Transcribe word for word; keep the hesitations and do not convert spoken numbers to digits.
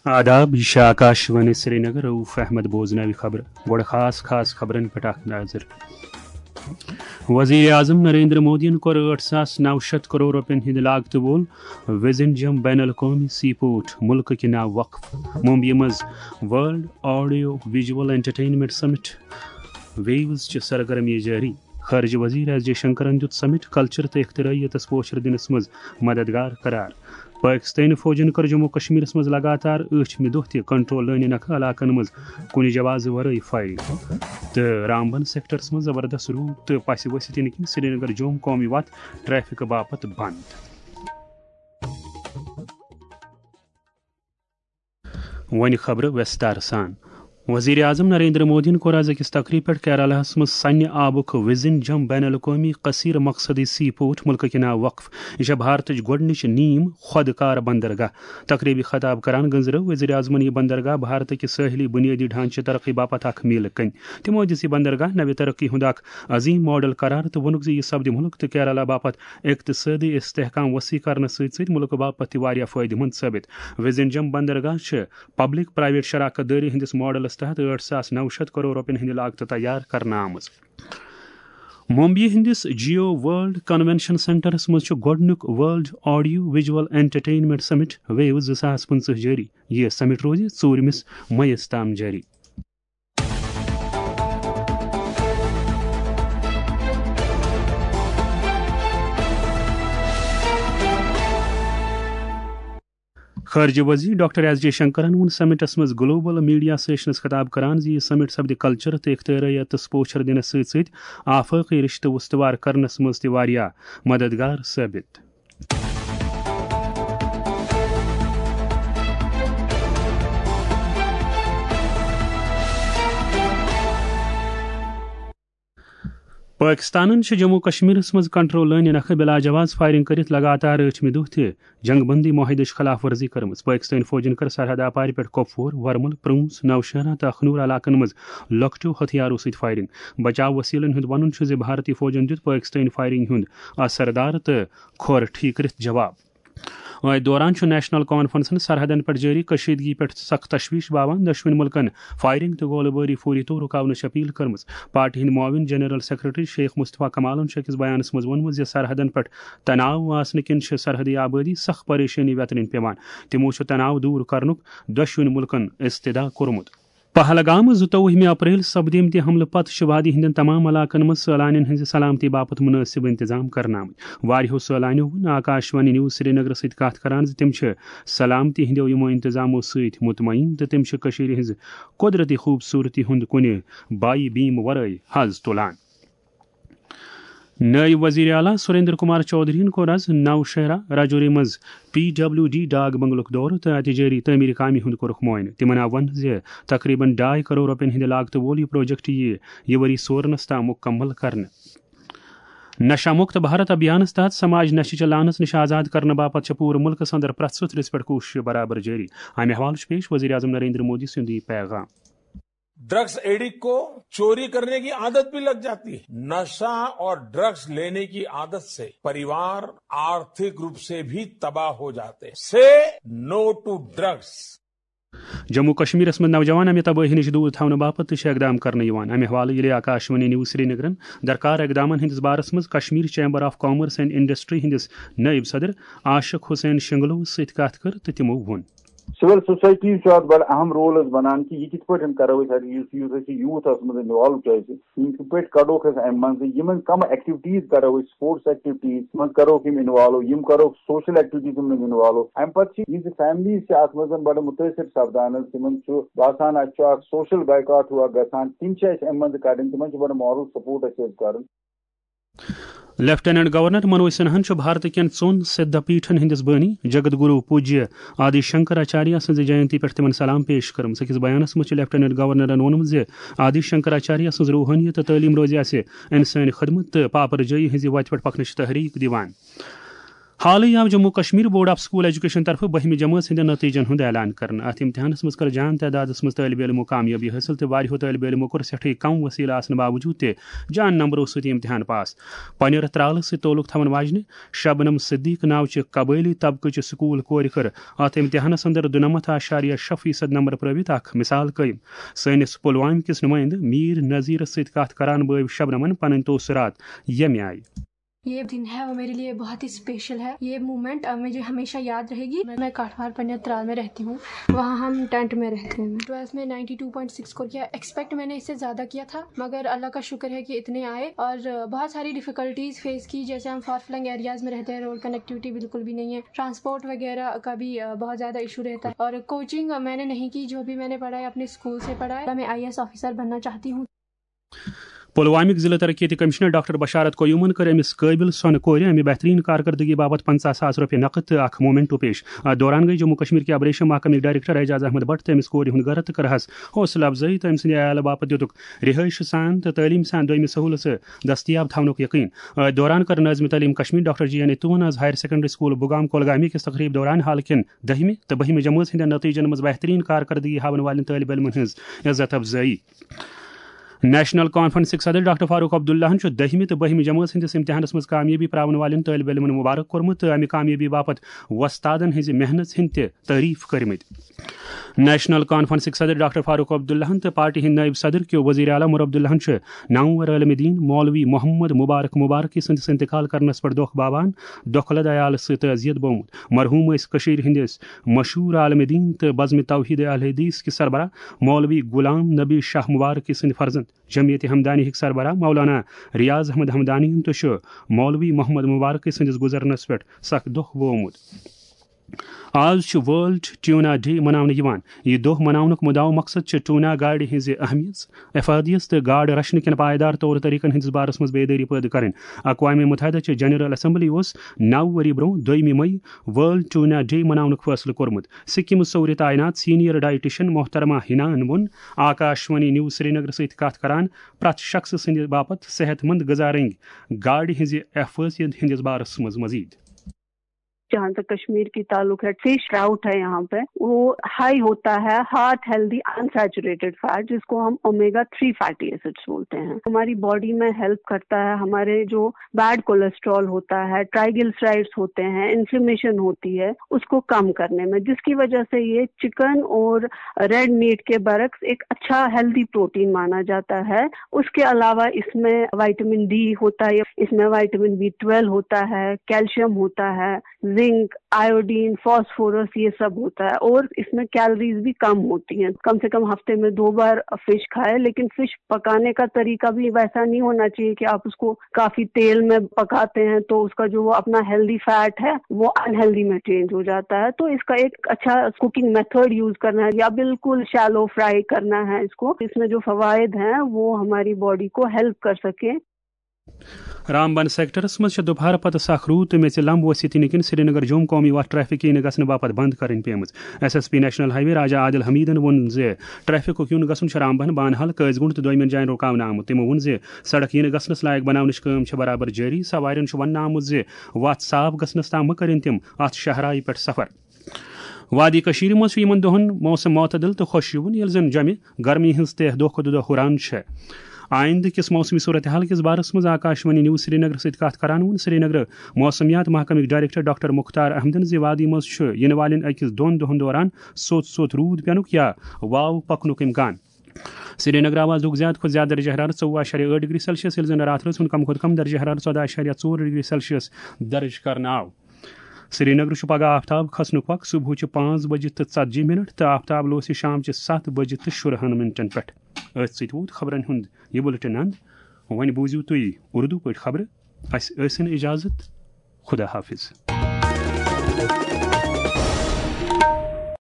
آداب، یہ آکاشوانی سری نگر. روف احمد بوزنوی خبر گوڑ خاص خاص خبرن پہ اخ نظر. وزیر اعظم نریندر مودی کور ٹھ ساس نو شیت کروڑ روپین ہند لاگت وول وزنجم بین الاقوامی سی پورٹ ملک کے نو وقف ممبئی مز world audio visual entertainment summit waves چہ سرگرمی جاری. خارجہ وزیر ایس جے شنکرن دت سمٹ کلچر تو اختراعیت پوچھر دنس مز مددگار قرار. پاکستانی فوجن کر جموں کشمیر مز لگاتار ٲٹھمہِ دۄہ تہ کنٹرول لٲنہِ نکھٕ علاقن مز کُنہِ جواز ورٲے فائرنگ تو رامبن سیکٹرس مز زبردست روٗد تو پس ؤسِتھ یِنہٕ کِنۍ سری نگر جوم قومی وتھ ٹریفک باپت بند. ون خبر وستار سان. وزیر اعظم نریندر مودی کور آز أکِس تقریب پہ کیرالہ مز سنہ آبک وزن جم بین الاقوامی قصیر مقصدی سی پورٹ ملک کے نو وقف. یہ بھارت گۄڈنِچ نیم خود کار بندرگاہ. تقریبی خطاب کران گنزرو وزیر اعظمن یہ بندرگاہ بھارت کے ساحلی بنیادی ڈھانچہ ترقی باپت اخ میل کن. تمو دس یہ بندرگاہ نوِ ترقی ہند اخ عظیم ماڈل قرار تو وونک یہ سپدِ ملک تو کیرالہ باپت اقتصادی استحکام وسیع کرنے ست ست ملک باپت تہ واریاہ فائدہ مند ثابت. وزن جم بندرگاہ پبلک پرائیویٹ شراکت داری ہندس ماڈلس تحت ٲٹھ ساس نو شیت کروڑ روپین ہند لاگت تیار کرنا آمز. ممبئی ہندس جیو ورلڈ کنونشن سینٹرس مز گۄڈنیُک world audio visual entertainment summit ویو زٕ ساس پٕنٛژٕہ جاری. یہ سمٹ روز ژوٗرمِس مئیس تام جاری. خارجہ وزیر ڈاکٹر ایس جے شنکرن وون سمٹس مز گلوبل میڈیا سیشنس خطاب کران زِ یہ سمٹ سپدِ کلچر تو اختراعیتس پوچھر دنس ست ست آفاقی رشتہ استوار کرنس مز تہ واریاہ مددگار ثابت. پاکستان جموں کشمیر مز کنٹرول لٲنہِ نکھٕ بلا جواز فائرنگ کرت لگاتار ٲٹھمہِ دۄہ تہ جنگ بندی معاہدٕچ خلاف ورزی کرمٕژ. پاکستانی فوجن کر سرحد اپارِ پٮ۪ٹھ کۄپوور ورمل پرٛوٗنٛژ نوشہرہ تو اخنور علاقن مز لۄکٹیو ہتھیارو سۭتۍ فائرنگ. بچاو وسیلن ہُنٛد ونُن چھُ زِ بھارتی فوجن دیُت پاکستانی فائرنگ ہُنٛد اثردار تو کھۄر ٹھیک کٔرِتھ جواب. اتھ دوران نیشنل کانفرنسن سرحدن پہ جاری کشیدگی پہ سخت تشویش باوان دشوین ملکن فائرنگ تو گولہ باری فوری طور رکاونٕچ اپیل کرمژ. پارٹی ہند معاون جنرل سیکرٹری شیخ مصطفیٰ کمالن أکِس بیانس مز ووٚنمُت زِ سرحدن پہ تناو آسنہٕ کِنۍ چھِ سرحدی آبادی سخ پریشانی ویترٕنۍ پیوان. تمو چھُ تناو دوٗر کرنُک دۄشوٕنی ملکن استدا کوٚرمُت. پہلگام زٕتووُہمہِ اپریل سپدیمتہِ حملہٕ پتہٕ وادی ہندین تمام علاقن مز سٲلانین ہٕنٛزِ سلامتی باپت منٲسب انتظام کرنہٕ آمٕتۍ. واریاہو سٲلانیو ووٚن آکاشوانی نیوز سری نگر سۭتۍ کتھ کران زِ تِم چھِ سلامتی ہندیو یِمو انتظامو سۭتۍ مطمعین تہٕ تِم چھِ کٔشیٖرِ ہٕنٛزِ قۄدرتی خوٗبصوٗرتی ہُنٛد کُنہِ بائی بیٖم ورٲے حظ تُلان. نائب وزیر اعلیٰ سریندر کمار چودھری کور آز نوشہرہ راجوری مز پی ڈبلیو ڈی ڈاک بنگلک دورہ تو اتہ جاری تعمیری کامہ ہند کورُکھ معائنہ. تمن آو ون زِ تقریباً ڈاے کروڑ روپین ہند لاگت وول یہ پروجیکٹ یی یہ ؤری سورنس تام مکمل کرنہٕ. نشہ مکت بھارت ابھیانس تحت سماج نشہ چہ لانس نش آزاد کرنے باپت پورٕ ملکس اندر پرٛٮ۪تھ سٕتھرس پٮ۪ٹھ کوٗشش برابر جاری. امہ حوالہ پیش وزیر اعظم نریندر مودی سُنٛد یہ پیغام. ڈرگس ایڈکٹ کو چوری کرنے کی عادت بھی لگ جاتی ہے. نشہ اور ڈرگس لینے کی عادت سے پریوار آرتھک روپ سے بھی تباہ ہو جاتے. Say no to drugs. Jammu Kashmir من نوجوان امہ تباہی نش دور تھونہ باپت تہ اقدام کرنے یوان. امہ حوالہ ییٚلہِ آکاشوانی نیوز سری نگرن درکار اقدامن ہندس بارس مز Kashmir chamber of commerce and industry ہندس نائب صدر عاشق حسین شنگلو سۭتۍ کتھ کر تہٕ تمو ووٚن. سول سوسائٹی اتھ بڑا اہم رول بنان کہ یہ کت پہ کرو یوتھ من انوالو کت پہ کڑو ام من کم ایکٹیویٹیز کرو سپورٹس ایکٹیویٹیز من کرو انوالو یم کرو سوشل ایکٹیویٹیز من انوالو. ام پتہ فیملیز ات من بڑا متاثر سپدان تمن باسان اتھ سوشل بائیکاٹ ہوا گھان تم ام من کڑن تمن بڑا مارل سپورٹ کر. لیفٹیننٹ گورنر منوج سنہن بھارت کین ژون سدھا پیٹھن ہندس بانی جگت گرو پوجیہ آدی شنکر آچاریہ سز جینتی پہ تمن سلام پیش کرم. أکِس بیانس مز لیفٹیننٹ گورنرن ووٚنمُت زِ آدی شنکر آچاریہ سز روحانیت تہٕ تعلیم روزِ اسہِ انسٲنی خدمت تہٕ پاپر جٲیی ہٕنٛزِ وتہِ پٮ۪ٹھ پکنٕچ تحریک دِوان. حالٕے آو Jammu Kashmir board of school education طرف بہمہِ جمٲژ ہٕنٛدٮ۪ن نتیجن ہُنٛد اعلان کرنہٕ. اتھ امتحانس منٛز کٔر جان تعدادس منٛز طٲلبہِ علمو کامیٲبی حٲصِل تہٕ واریاہو طٲلبہِ علمو کوٚر سٮ۪ٹھٕے کم وسیٖلہٕ آسنہٕ باوجوٗد تہِ جان نمبرو سۭتۍ امتحان پاس. پنِر ترالہٕ سۭتۍ تعلق تھاون واجنہِ شبنم صدیق ناوچہِ قبٲیلی طبقٕچہِ سکوٗل کورِ کٔر اتھ امتحانس اندر دُنمتھ اشاریہ شےٚ فیٖصد نمبر پرٲوِتھ اکھ مثال قٲیِم. سٲنِس پُلوامہِ کِس نُمٲیندٕ میٖر نذیرس سۭتۍ کتھ کران بٲو شبنمن پنٕنۍ توثرات ییٚمہِ آیہِ. یہ دن ہے وہ میرے لیے بہت ہی اسپیشل ہے. یہ مومنٹ مجھے ہمیشہ یاد رہے گی. میں کاٹھوار پنیر ترال میں رہتی ہوں, وہاں ہم ٹینٹ میں رہتے ہیں. ٹویلتھ میں نائنٹی ٹو پوائنٹ سکس کو کیا, ایکسپیکٹ میں نے اس سے زیادہ کیا تھا, مگر اللہ کا شکر ہے کہ اتنے آئے. اور بہت ساری ڈیفیکلٹیز فیس کی, جیسے ہم فار فلنگ ایریاز میں رہتے ہیں, روڈ کنیکٹیوٹی بالکل بھی نہیں ہے, ٹرانسپورٹ وغیرہ کا بھی بہت زیادہ ایشو رہتا ہے. اور کوچنگ میں نے نہیں کی, جو بھی میں نے پڑھا ہے اپنے اسکول سے پڑھا ہے. میں آئی اے ایس آفیسر بننا چاہتی ہوں. پلوامک ضلع ترقیتی کمشنر ڈاکٹر بشارت قیومن کر امس قابل سون کور امہ بہترین کارکردگی باپت پنچہ ساس روپیہ نقد تو اخ مومنٹو پیش. اتھ دوران گئی جموں کشمیر کے آبریشن محکمہ ڈائریکٹر اعجاز احمد بٹ تو امس کور ہند گھر تو کرہس حوصلہ افزائی تو ام سند عیال باپت دتک رہائش سان تو تعلیم سان دویمہ سہولت دستیاب تھونک یقین. اتھ دوران کر ناظم تعلیم کشمیر ڈاکٹر جی این اتون آز ہائر سیکنڈری سکول بگام کولگامی کس تقریب دوران حال کن دہمہ تو بہمہ جماعت ہند نتیجن مز بہترین کارکردگی ہاون والن طالب علمن ہز عزت افزائی. نیشنل کانفرنسک صدر ڈاکٹر فاروق عبداللہ دہمہ تو بہمہ جماعت ہندس امتحانس مز کامیابی پراون والن طالب علمن مبارک کورمت تو امہ کامیابی باپت وستادن ہز محنت ہند تہ تعریف کرمت. نیشنل کانفرنسک صدر ڈاکٹر فاروق عبداللہ تو پارٹی ہند نائب صدر کیو وزیر اعلیٰ عمر عبداللہ نامور عالم دین مولوی محمد مبارک مبارکی سندس انتقال کرنس پر دکھ باوان دکھلد عیال ست اذیت بومت. مرحوم اس کشیر ہندس مشہور عالم دین تو بزم توحید اہل حدیث کے سربراہ مولوی غلام نبی شاہ مبارکی سند فرزند جمعیت ہمدانی ہک سربراہ مولانا ریاض احمد ہمدانی تو مولوی محمد مبارک سندس گزرنس پہ سخ دکھ بومت. آز ورلڈ ٹیونا ڈے مناونہ یوان. یہ دہ مناونک مدعو مقصد ٹونا گاڑ ہز اہمیت افادیت تو گاڑ رچھن کن پائیدار طور طریقن ہندس بارس مز بیداری پید کریں. اقوام متحدہ چہ جنرل اسمبلی اس نو وری برو دویمہ مئی ورلڈ ٹونا ڈے مناونک فیصلہ کورمت. سکم صور تعینات سینئر ڈائٹیشن محترمہ ہنان وون آکاشوانی نیوز سری نگر ست کت کران پرت شخص سند باپت صحت مند غذا رنگ گاڑ ہز حفاظت ہندس بارس مز مزید. جہاں تک کشمیر کی تعلق ہے, فش ٹراؤٹ ہے یہاں پہ, وہ ہائی ہوتا ہے ہارٹ ہیلدی انسیچوریٹڈ فیٹ, جس کو ہم اومیگا تھری فیٹی ایسڈس بولتے ہیں. ہماری باڈی میں ہیلپ کرتا ہے. ہمارے جو بیڈ کولیسٹرول ہوتا ہے, ٹرائیگلسرائڈس ہوتے ہیں, انفلیمیشن ہوتی ہے, اس کو کم کرنے میں, جس کی وجہ سے یہ چکن اور ریڈ میٹ کے برعکس ایک اچھا ہیلدی پروٹین مانا جاتا ہے. اس کے علاوہ اس میں وائٹامن ڈی ہوتا ہے, اس میں وائٹامن بی ٹویلو ہوتا ہے, کیلشیم ہوتا ہے, زنک, آیوڈین, فاسفورس, یہ سب ہوتا ہے. اور اس میں کیلوریز بھی کم ہوتی ہیں. کم سے کم ہفتے میں دو بار فش کھائے, لیکن فش پکانے کا طریقہ بھی ویسا نہیں ہونا چاہیے کہ آپ اس کو کافی تیل میں پکاتے ہیں تو اس کا جو وہ اپنا ہیلدی فیٹ ہے وہ انہیلدی میں چینج ہو جاتا ہے. تو اس کا ایک اچھا کوکنگ میتھڈ یوز کرنا ہے, یا بالکل شیلو فرائی کرنا ہے اس کو. اس میں جو فوائد ہیں وہ ہماری باڈی کو ہیلپ کر سکیں. رامبن سیکٹرس مز دوپہر پتہ سخ روٗد تہٕ میژِ لمب ؤسِتھ کِنۍ سری نگر جوم قومی وتھ ٹریفک یِنہٕ گژھنہٕ باپتھ بند کرٕنۍ پیمٕژ. S S P national highway Raja Adil حمیدن ووٚن زِ ٹریفکُک یُن گژھُن چھُ رامبن, بانہل, قٲضگُنڈ تہٕ دویمٮ۪ن جایَن رُکاونہٕ آمُت. تِمو ووٚن زِ سڑک یِنہٕ گژھنس لایق بناونٕچ کٲم چھِ برابر جٲری. سوارٮ۪ن چھُ وننہٕ آمُت زِ وتھ صاف گژھنس تام مہٕ کٔرِنۍ تِم اتھ شاہراہہِ پٮ۪ٹھ سفر. وادی کشیر مز یمن دہن موسم معتدل تو خوشیون یل زن جمع گرمی ہز تہ دہ کھۄتہٕ دہ ہُران چھِ. آئندہ کس موسمی صورتحال کس بارس مز آکاشوانی نیوز سری نگر ست کت کران وون سری نگر موسمیات محکمک ڈائریکٹر ڈاکٹر مختار احمدن زِ وادی مز چھ ین والن اکس دون دہن دوران سوت سوت روٗد پینُک یا واو پکنُک امکان. سری نگر آواز دُک زیادٕ کھۄتہٕ زیادٕ درجہ حرارت ژوٚوُہ اشاریہ ٲٹھ ڈگری سیلسیس ییٚلہِ زن راتھ رٲژ ہُنٛد کم کھۄتہٕ کم درجہ حرارت ژۄدہ اشاریہ ژور ڈگری سیلسیس درج کرنہٕ آو. سری نگر پگہ آفتاب کھسنُک وق صبح پانچ بجے تو ژتجی منٹ تو آفتاب لوس شام سات بجے تو شُرہن منٹن پہ. ات ست ووت خبرن ہند یہ بلٹن اند. ون بوزیو تھی اردو پٲٹھۍ خبرٕ. اس ٲسِن اجازت. خدا حافظ.